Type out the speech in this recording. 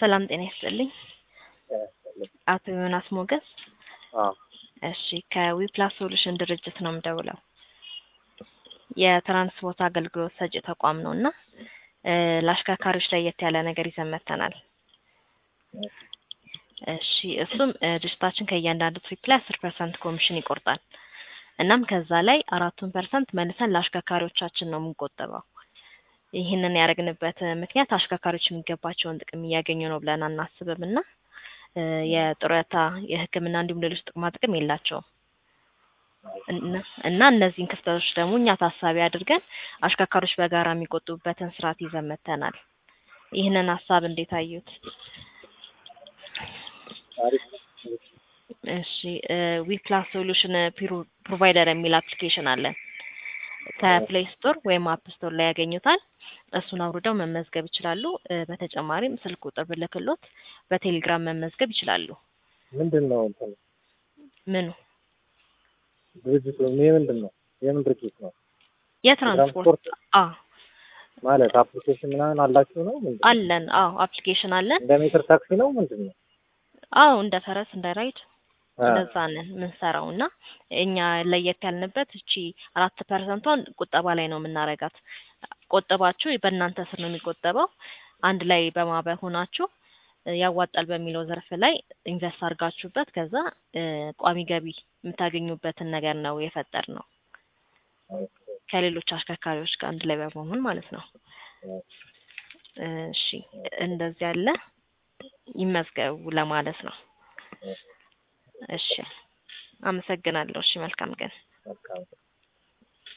ሰላም ጤና ይስጥልኝ። አቶ ዮናስ ሞገስ። እሺ ከዊፕላስ ሶሉሽን ድርጅት ነው የምደውለው። የትራንስፖርት አገልግሎት ሰጪ ተቋም ነውና ለአሽከርካሪዎች ለየት ያለ ነገር ይዘን መጥተናል። እሺ እሱም ድርጅታችን ከእያንዳንዱ ትሪፕ ላይ 10% ኮሚሽን ይቆርጣል። እናም ከዛ ላይ 4% መልሰን ለአሽከርካሪዎቻችን ነው የምንቆጥበው። ይህንን ያደረግንበት ምክንያት አሽከርካሪዎች የሚገባቸውን ጥቅም እያገኙ ነው ብለን አናስብምና የጡረታ የሕክምና እንዲሁም ሌሎች ጥቅማ ጥቅም የላቸውም። እና እነዚህን ክፍተቶች ደግሞ እኛ ታሳቢ አድርገን አሽከርካሪዎች በጋራ የሚቆጥቡበትን ስርዓት ይዘን መጥተናል። ይህንን ሀሳብ እንዴት አዩት? እሺ ዊፕላስ ሶሉሽን ፕሮቫይደር የሚል አፕሊኬሽን አለን። ከፕሌይ ስቶር ወይም አፕ ስቶር ላይ ያገኙታል። እሱን አውርደው መመዝገብ ይችላሉ። በተጨማሪም ስልክ ቁጥር ብልክሎት በቴሌግራም መመዝገብ ይችላሉ። ምንድነው ምኑ? ድርጅቱ ምንድነው? የምን ድርጅት ነው? የትራንስፖርት ማለት አፕሊኬሽን ምናምን አላችሁ ነው? ምንድነው? አለን። አፕሊኬሽን አለን። እንደ ሜትር ታክሲ ነው ምንድነው? እንደ ፈረስ እንደ ራይድ እንደዛ ነን የምንሰራው እና እኛ ለየት ያልንበት እቺ 4%ን ቁጠባ ላይ ነው የምናረጋት። ቆጠባችሁ በእናንተ ስር ነው የሚቆጠበው። አንድ ላይ በማህበር ሆናችሁ ያዋጣል በሚለው ዘርፍ ላይ ኢንቨስት አድርጋችሁበት ከዛ ቋሚ ገቢ የምታገኙበትን ነገር ነው የፈጠርነው። ከሌሎች አሽከርካሪዎች ጋር አንድ ላይ በመሆን ማለት ነው። እሺ እንደዚህ ያለ ይመዝገቡ ለማለት ነው። እሺ አመሰግናለሁ። እሺ መልካም ቀን።